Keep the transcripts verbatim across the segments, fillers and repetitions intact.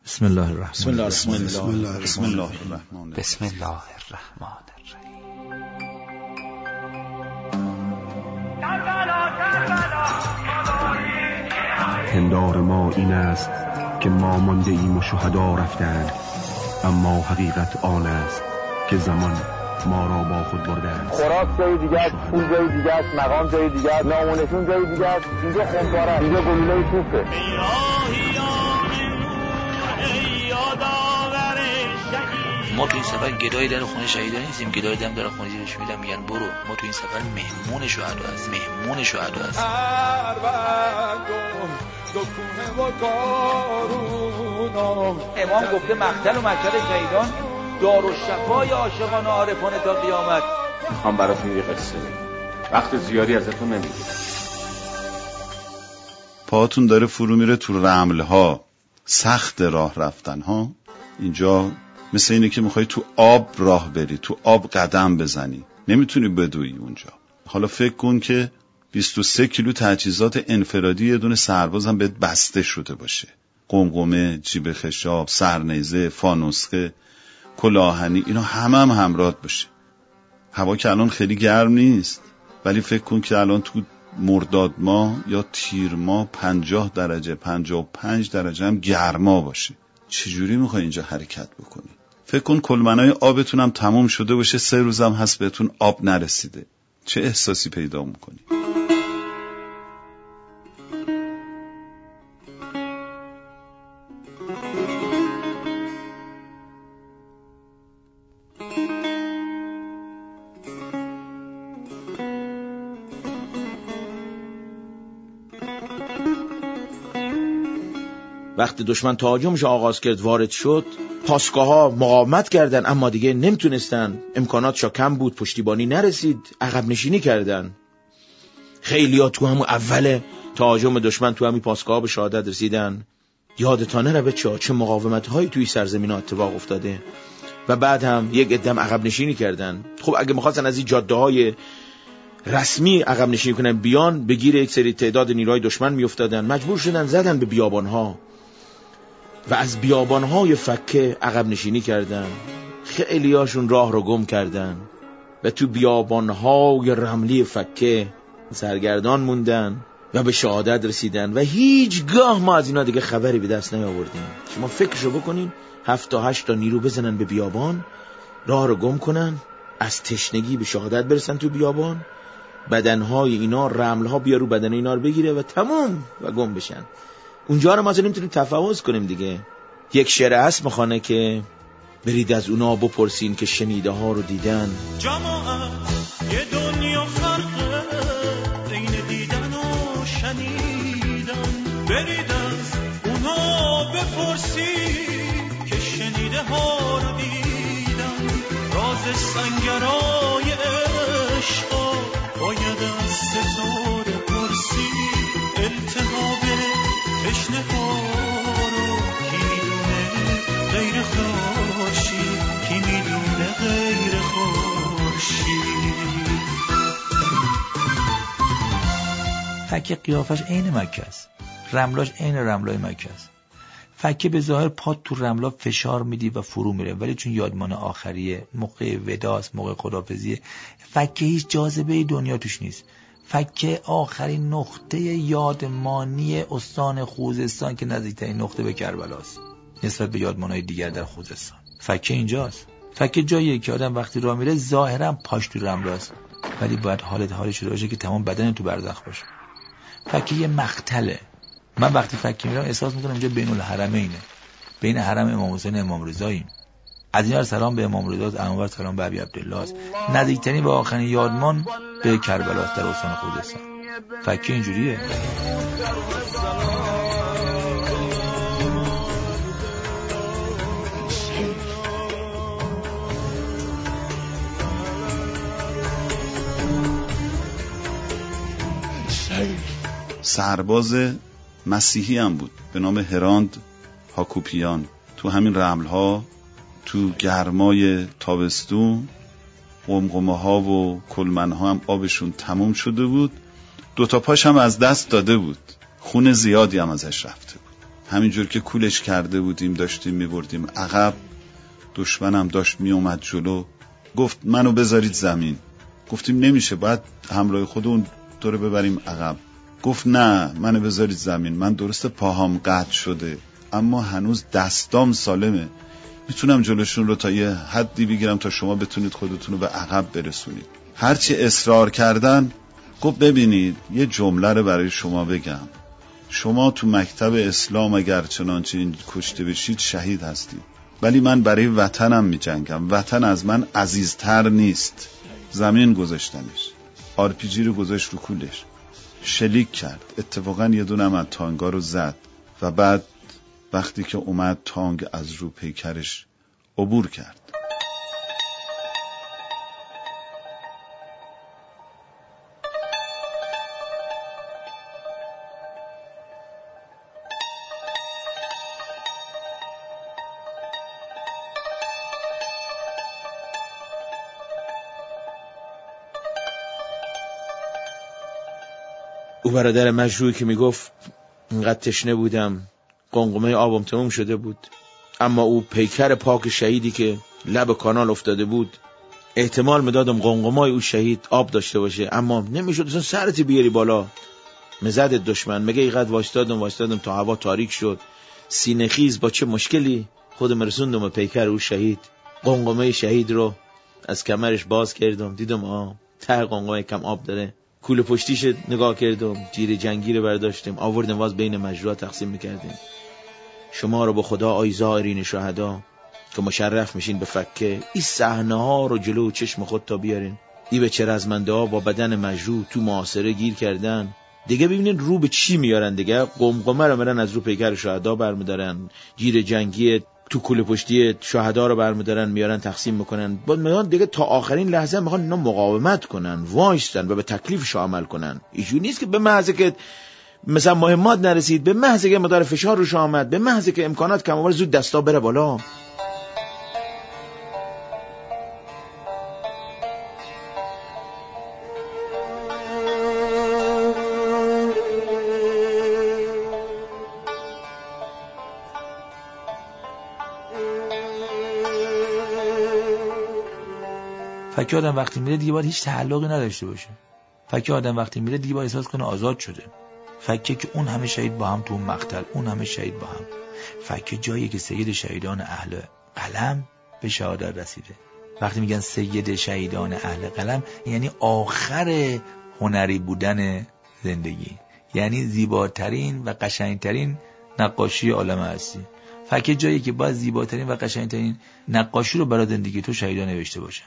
بسم الله الرحمن بسم الله الرحمن الرحیم. بسم الله الرحمن بسم الله الرحمن الرحیم. پندار ما این است که ما مانده ایم و شهدا رفتند، اما حقیقت آن است که زمان ما را با خود برده است. خوراک جای دیگه است، پول جای دیگه است، مقام جای دیگه است، نامونشون جای دیگه است. اینجا خمپاره، اینجا گلوله توپه. ما تو این سفر گدای در خونه شهیدا نیستیم، گدای دم در خونه زیرش میدم میگن برو. ما تو این سفر مهمون شهدا هست، مهمون شهدا هست. امام گفته مقتل و مشهد شهیدان دارالشفای عاشقان و عارفان تا قیامت. میخوام براتون یه قصه بگم، وقت زیادی ازتون نمیگیرم. پاهاتون داره فرو میره تو رمل ها، سخت راه رفتن ها. اینجا مثل اینه که میخوای تو آب راه بری، تو آب قدم بزنی، نمیتونی بدوی اونجا. حالا فکر کن که بیست و سه کیلو تجهیزات انفرادی یه دونه سرباز هم بهت بسته شده باشه، قمقمه، جیب خشاب، سرنیزه، فانوسخه، کلاهنی، اینا همه هم همراهت باشه. هوا که الان خیلی گرم نیست، ولی فکر کن که الان تو مرداد ماه یا تیر ماه پنجاه درجه، پنجاه و پنج درجه هم گرما باشه. چجوری میخوای اینجا حرکت بکنی؟ فکر کن کلمنای آبتون هم تموم شده باشه، سه روزم هست بهتون آب نرسیده، چه احساسی پیدا میکنی؟ وقتی دشمن تهاجمش آغاز کرد، وارد شد، پاسگاه‌ها مقاومت کردن اما دیگه نمیتونستن، امکاناتشا کم بود، پشتیبانی نرسید، عقب نشینی کردن. خیلی‌ها تو همون اول تهاجم دشمن تو همین پاسگاه‌ها به شهادت رسیدن. یادتان نره بچه‌ها چه مقاومت‌هایی توی سرزمین‌ها اتفاق افتاده و بعد هم یک عدم عقب نشینی کردن. خب اگه می‌خواستن از این جاده‌های رسمی عقب نشینی کنن بیان، بگیر یک سری تعداد نیروهای دشمن میافتادن، مجبور شدن زدن به بیابان‌ها و از بیابان‌های فکه عقب نشینی کردن. خیلی هاشون راه رو گم کردن و تو بیابان‌های رملی فکه سرگردان موندن و به شهادت رسیدن و هیچگاه ما از اینا دیگه خبری به دست نیاوردیم. شما فکرشو بکنین، هفت تا هشت تا نیرو بزنن به بیابان، راه رو گم کنن، از تشنگی به شهادت برسن تو بیابان، بدنهای اینا، رملها بیا رو بدن اینا رو بگیره و تموم و گم بشن. اونجا رو ما نمیتونیم تفاوض کنیم دیگه. یک شعر هست میخوانه که برید از اونا بپرسین که شنیده ها رو دیدن. جماعت یه دنیا فرقه بین دیدن و شنیدن، برید از اونا بپرسین که شنیده ها رو دیدن. راز سنگرای عشقا باید از ستاره پرسی، التهاب تشنه ها رو کی میدونه غیر خورشید، کی میدونه غیر خورشید. فکه قیافش عین مکه است، رملاش عین رملای مکه است. فکه به ظاهر پات تو رملا فشار میدی و فرو میره، ولی چون یادمان آخریه، موقع وداست، موقع خداحافظیه، فکه هیچ جاذبه دنیا توش نیست. فکه آخرین نقطه یادمانی استان خوزستان که نزدیکترین نقطه به کربلاست نسبت به یادمانهای دیگر در خوزستان. فکه اینجاست. فکه جاییه که آدم وقتی راه میره ظاهرا پاش تو رملاست، ولی باید حالت حالش شده باشه که تمام بدن تو برزخ باشه. فکه یه مقتله. من وقتی فکه میرم احساس میکنم اینجا بین الحرمینه، بین حرم امام حسین و امام رضاییم. از این ور سلام به امام رضا، از اون ور سلام به ابی عبدالله است. نزدیکترین و آخرین یادمان به کربلا است در استان خوزستان. فکه اینجوریه. سرباز مسیحی هم بود به نام هراند هاکوپیان. تو همین رمل‌ها تو گرمای تابستون قمقمه ها و کلمن ها هم آبشون تموم شده بود، دوتا پاش هم از دست داده بود، خون زیادی هم ازش رفته بود. همینجور که کولش کرده بودیم داشتیم میبردیم عقب، دشمنم داشت میومد جلو، گفت منو بذارید زمین. گفتیم نمیشه، باید همراه خودمون طوره ببریم عقب. گفت نه منو بذارید زمین، من درسته پاهام قطع شده اما هنوز دستام سالمه، میتونم جلوشون رو تا یه حدی بگیرم تا شما بتونید خودتون رو به عقب برسونید. هرچی اصرار کردن گفت ببینید یه جمله رو برای شما بگم، شما تو مکتب اسلام اگر چنانچه این کشته بشید شهید هستید، ولی من برای وطنم می جنگم، وطن از من عزیزتر نیست. زمین گذاشتنش، آر پی جی رو گذاشت رو کولش، شلیک کرد، اتفاقا یه دونم از تانگا رو زد و بعد وقتی که اومد تانگ از رو پیکرش عبور کرد. او برادر مجروحی که میگفت اینقدر تشنه بودم قمقمه آبم تموم شده بود، اما او پیکر پاک شهیدی که لب کانال افتاده بود، احتمال میدادم قمقمای او شهید آب داشته باشه، اما نمیشد اصلا سرتی بیاری بالا. مزد دشمن مگه اینقدر واشتادم واشتادم تا هوا تاریک شد، سینه خیز با چه مشکلی خودم رسوندم به پیکر او شهید. قمقمه شهید رو از کمرش باز کردم، دیدم آه ته قمقمه کم آب داره. کوله پشتیش نگاه کردم، جیر جنگی رو برداشتیم آوردیم واز بین مجروحا تقسیم میکردیم. شما رو به خدا آی زائرین شهدا که مشرف میشین به فکه، این صحنه ها رو جلو چشم خود تا بیارین. ای به چه رزمنده ها با بدن مجروح تو محاصره گیر کردن، دیگه ببینین رو به چی میارن دیگه. قمقمه رو میرن از رو پیکر شهدا برمیدارن، جیر جنگی تو کوله پشتی شهدا رو برمیدارن میارن تقسیم میکنن. بعد میان دیگه تا آخرین لحظه میخوان اینا مقاومت کنن، وایستن و به تکلیفش عمل کنن. اینجوری نیست که به محض که مثلا مهمات نرسید، به محض که مدار فشار روش آمد، به محض که امکانات کم آمد زود دستا بره بالا. فکر آدم وقتی میره دیگه باید هیچ تعلقی نداشته باشه. فکر آدم وقتی میره دیگه باید احساس کنه آزاد شده. فکر که اون همه شهید با هم تو اون مقتل، اون همه شهید با هم. فکر جایی که سید شهیدان اهل قلم به شهادت رسیده. وقتی میگن سید شهیدان اهل قلم یعنی آخر هنری بودن زندگی، یعنی زیباترین و قشنگترین نقاشی عالم هستی. فکر جایی که باید زیباترین و قشنگترین نقاشی رو برای زندگی تو شهیدان نوشته باشه.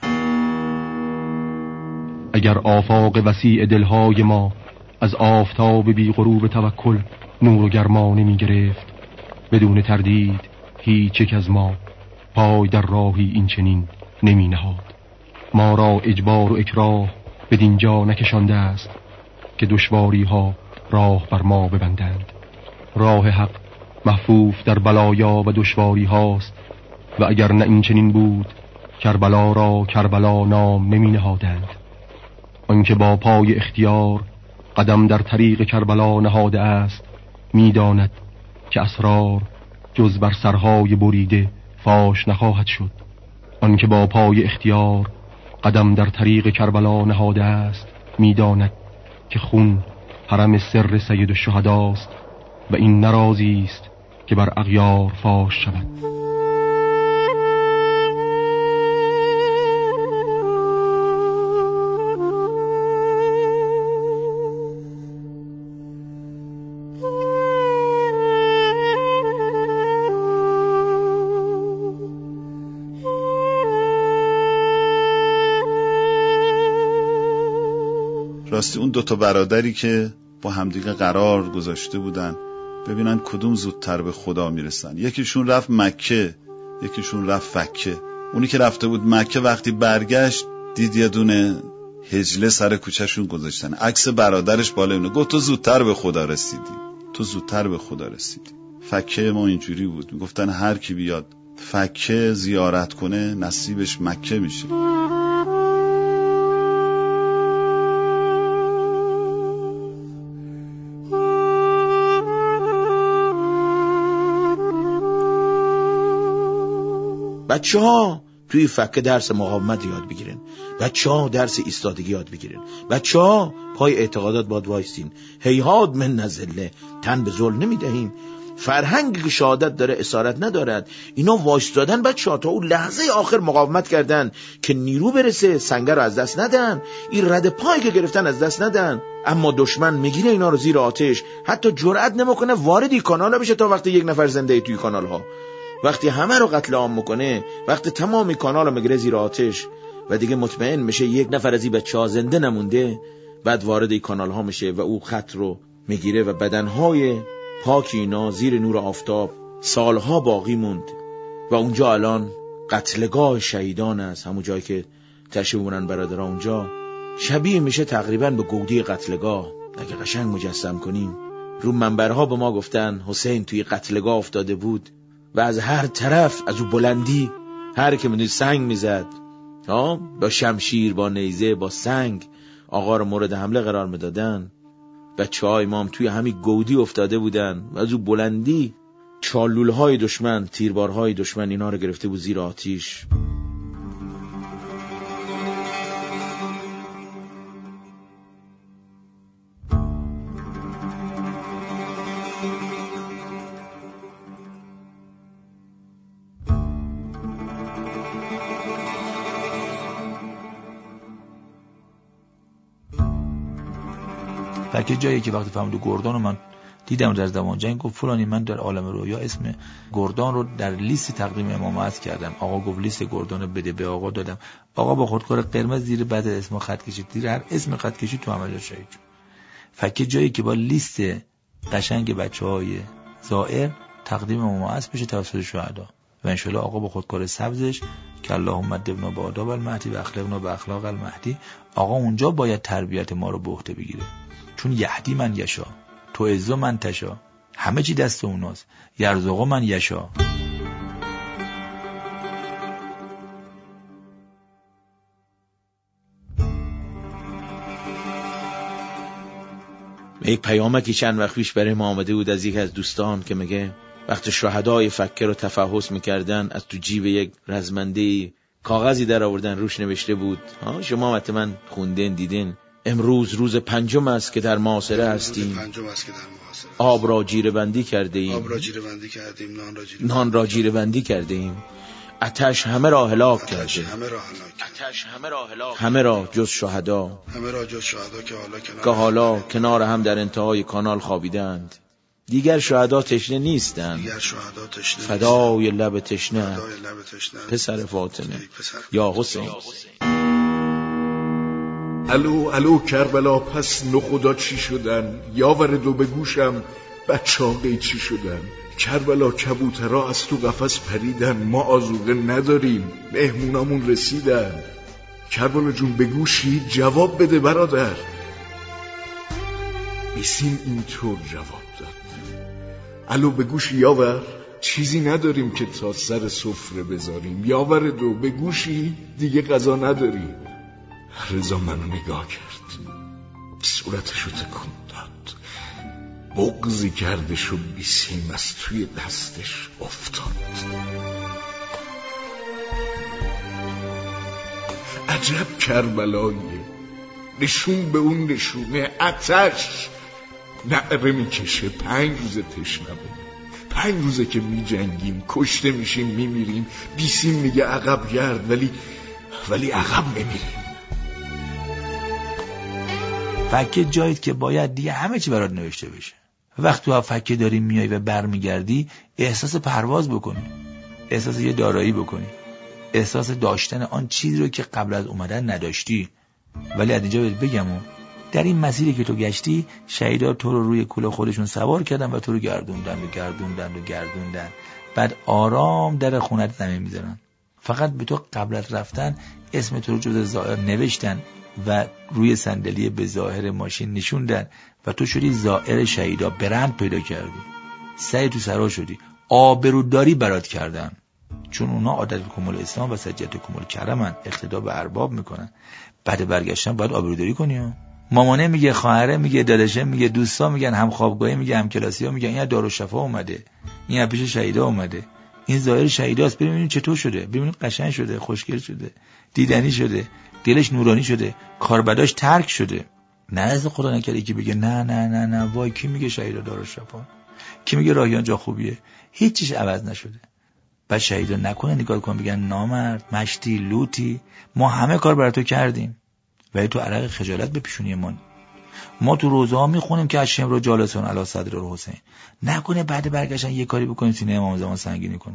اگر آفاق وسیع دلهای ما از آفتاب بی غروب توکل نور و گرما نمی گرفت، بدون تردید هیچ یک از ما پای در راهی این چنین نمی نهاد. ما را اجبار و اکراه به دینجا نکشانده است که دشواری ها راه بر ما ببندند. راه حق محفوف در بلایا و دشواری هاست و اگر نه این چنین بود کربلا را کربلا نام نمی نهادند. آنکه با پای اختیار قدم در طریق کربلا نهاده است میداند که اسرار جز بر سرهای بریده فاش نخواهد شد. آنکه با پای اختیار قدم در طریق کربلا نهاده است میداند که خون حرم سر سید الشهداست و این نرازی است که بر اغیار فاش شود. راستی اون دوتا برادری که با همدیگه قرار گذاشته بودن ببینن کدوم زودتر به خدا میرسن، یکیشون رفت مکه، یکیشون رفت فکه. اونی که رفته بود مکه وقتی برگشت دید یه دونه هجله سر کوچهشون گذاشتن، عکس برادرش بالا اونه. گفت تو زودتر به خدا رسیدی، تو زودتر به خدا رسیدی. فکه ما اینجوری بود، میگفتن هر کی بیاد فکه زیارت کنه نصیبش مکه میشه. بچه ها توی فکه درس مقاومت یاد بگیرن، بچه ها درس ایستادگی یاد بگیرن، بچه ها پای اعتقادات باد وایستین. هیهاد من نزله، تن به ذل نمیدهیم. فرهنگی که شهادت داره اسارت ندارد. اینا وایستادن بچه ها، تا اون لحظه آخر مقاومت کردن که نیرو برسه، سنگر رو از دست ندن، این رد پایی که گرفتن از دست ندن. اما دشمن میگیره اینا رو زیر آتش، حتی جرئت نمیکنه واردی کانال بشه تا وقتی یک نفر زنده ای توی کانال ها. وقتی همه رو قتل عام میکنه، وقتی تمامی کانال رو میگیره زیر آتش و دیگه مطمئن میشه یک نفر از این بچه‌ها زنده نمونده، بعد وارد این کانال ها میشه و او خط رو میگیره و بدنهای پاکی اینا زیر نور آفتاب سالها باقی موند و اونجا الان قتلگاه شهیدان است. همون جایی که تشریف بردن برادرها اونجا شبیه میشه تقریبا به گودی قتلگاه. اگه قشنگ مجسم کنیم، رو منبرها به ما گفتن حسین توی قتلگاه افتاده بود و از هر طرف از او بلندی هر که میدونی سنگ میزد، ها، با شمشیر، با نیزه، با سنگ آقا رو مورد حمله قرار میدادن. بچه های ما هم توی همین گودی افتاده بودن و از او بلندی چالولهای دشمن، تیربارهای دشمن اینا رو گرفته بود زیر آتیش. فکر جایی که وقتی فهمید گردان رو من دیدم در زمان جنگ، گفت فلانی من در عالم رویا اسم گردان رو در لیست تقدیم امامت کردم. آقا گفت لیست گردان رو بده، به آقا دادم. آقا با خودکار قرمز زیر بعد اسم خط کشید، زیر هر اسم خط کشید تو عملیات شهید شد. فکر جایی که با لیست قشنگ بچهای زائر تقدیم امامت بشه توسط شهدا و ان شاءالله آقا با خودکار سبزش که اللهم ادبنا به آداب المهدی و اخلاقنا به اخلاق المهدی، آقا اونجا باید تربیت ما رو به عهده بگیره، چون یهدی من یشا، تو عزو من تشا، همه چی دست اوناست، یرزقو من یشا. یک پیامکی چند وقت پیش برای ما آمده بود از یک از دوستان که میگه وقتی شهدای فکر رو تفحص میکردن، از تو جیب یک رزمنده کاغذی در آوردن، روش نوشته بود، ها شما حتما خوندین دیدین، امروز روز پنجم است که در محاصره هستیم، آب را جیره بندی کرده ایم، آب را جیره بندی کردیم، نان را جیره نان را جیره بندی کرده ایم، آتش همه را هلاک کرده، همه را آتش همه را هلاک، همه را جز شهدا، همه را جز شهدا که حالا کنار, که حالا کنار هم در انتهای کانال خوابیدند. دیگر شهدا تشنه نیستند، دیگر شهدا تشنه فدای لب تشنه، پسر فاطمه یا حسین. الو الو کربلا، پس نخدا چی شدن؟ یاور دو به گوشم بچه ها چی شدن؟ کربلا کبوترها از تو قفس پریدن، ما آذوقه نداریم، مهمونامون رسیدن. کربلا جون به گوشی جواب بده برادر. بیسیم اینطور جواب داد، الو به گوشی یاور، چیزی نداریم که تا سر سفره بذاریم. یاور دو به گوشی، دیگه غذا نداریم. رضا منو نگاه کرد، صورتشو تکون داد، بغضی کردش و بیسیم از توی دستش افتاد. عجب کربلاییه، نشون به اون نشونه آتش نعره میکشه. پنج روز تشنمه، پنج روزه که میجنگیم، کشته میشیم، میمیریم. بیسیم میگه عقب گرد، ولی ولی عقب نمیریم. فکه جایید که باید دیگه همه چی برات نوشته بشه. وقت تو فکه داری میای و برمیگردی، احساس پرواز بکنی، احساس یه دارایی بکنی، احساس داشتن آن چیزی رو که قبل از اومدن نداشتی. ولی از اینجا بگم در این مسیری که تو گشتی، شهیدا تو رو روی کوله خودشون سوار کردن و تو رو گردوندن و گردوندن و گردوندن. بعد آرام در خونت زمین میذارن. فقط به تو قبل از رفتن اسم تو رو جز زائر نوشتن و روی صندلی به ظاهر ماشین نشوندن و تو شدی زائر شهیدا، برند پیدا کردی، سعی تو سرا شدی، آبروداری برات کردن، چون اونا عادت کمال اسلام و سجیت کمال کرمن، اقتدا به ارباب میکنن. بعد برگشتن باید آبروداری کنی. مامانه میگه، خواهره میگه، داداشه میگه، دوستا میگن، هم خوابگاهی میگه، هم کلاسی ها میگن این دارالشفا اومده، این پیش شهیدا اومده، این ظاهر شهیداست. ببینید چطور شده، ببینید قشنگ شده، خوشگل شده، دیدنی شده، دلش نورانی شده، کاربداش ترک شده. نه از خدا نکرده که بگه نه نه نه نه وای کی میگه شهیدا دارالشفا، کی میگه راهیان جا خوبیه. هیچ چیز عوض نشده. بعد شهیدا نکنه نگاه کن بگن نامرد، مشتی، لوتی، ما همه کار برای تو کردیم ولی تو عرق خجالت به پیشونیمون. ما تو روزه ها میخونیم که از شمر و جالسون علی صدر الحسین. نکنه بعد برگشتن یه کاری بکنیم سینه امام زمان سنگینی کنیم.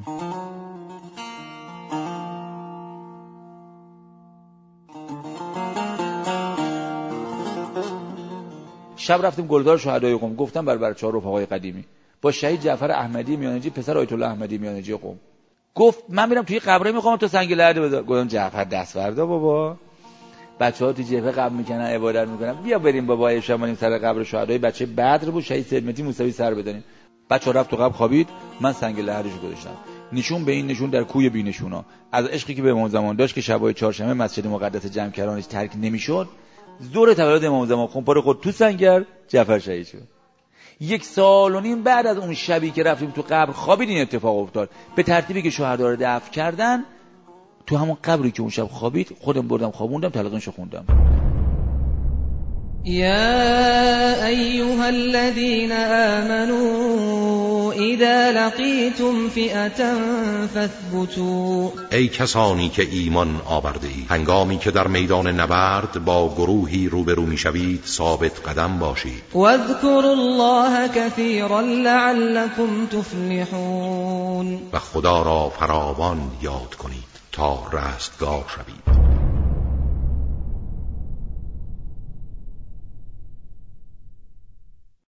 شب رفتیم گلدار شهدای قم، گفتم بر بچه‌ها رفقای قدیمی با شهید جعفر احمدی میانجی پسر آیت الله احمدی میانجی قم. گفت من میرم توی قبره میخوام تو سنگ لرده بذار. گفتم جعفر دست وردا بابا، بچه‌ها تو جبهه قبر میکنن عبادت میکنن، بیا بریم بابا ایشمانیم سر قبر شهدای بچه بدر بود شهید سیدمتی موسوی سر بدنیم. بچه‌ها رفت تو قبر خوابید، من سنگ لهرش گذاشتم نشون به این نشون در کوی بینشونا از عشقی که به امام زمان داشت که شبای چهارشنبه مسجد مقدس جمع کردنش ترک نمیشد. ظهر تولد امام زمان خونپاره خود تو سنگر جعفر شهید شد. یک سال و نیم بعد از اون شبی که رفتیم تو قبر خوابید این اتفاق افتاد. به ترتیبی که شهدا رو دفن کردن تو همون قبری که اون شب خوابید خودم بردم خوابوندم تلقینشو خوندم. يا أيها الذين آمنوا إذا لقيتم فئة فاثبتوا. ای کسانی که ایمان آورده اید هنگامی که در میدان نبرد با گروهی روبرو میشوید ثابت قدم باشید. واذكروا الله كثيرا لعلكم تفلحون. و خدا را فراوان یاد کنید تا رستگار شوید.